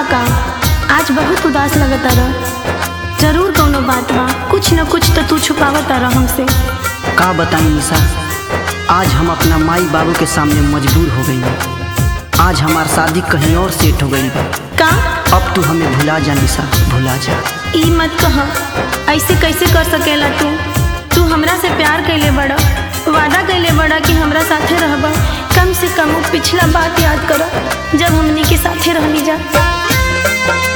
का आज बहुत उदास लगता रह। जरूर कोनो बात बा, कुछ न कुछ तो तू छुपावता रह हमसे। का बताई निशा, आज हम अपना माई बाबू के सामने मजबूर हो गई। आज हमार शादी कहीं और सेट हो गई बा। का अब तू हमें भुला जा निशा, भुला जा। ई मत कह, ऐसे कैसे कर सकेला तू हमरा से प्यार कैले बड़ा, वादा कैले बड़ा कि हमरा साथे रहबा। कम से कम पिछला बात याद कर जब हमनी के साथे रहली जा।